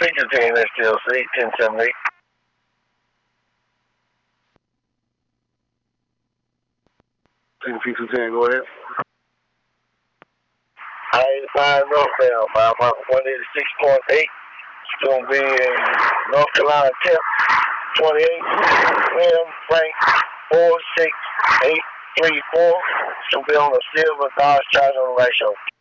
Picture team STLC 1078. P210, go ahead. I-85 northbound, mile marker 186.8. It's going to be in North Carolina tip 28, William Frank 46834. It's going to be on a silver Dodge Charger on the right shoulder.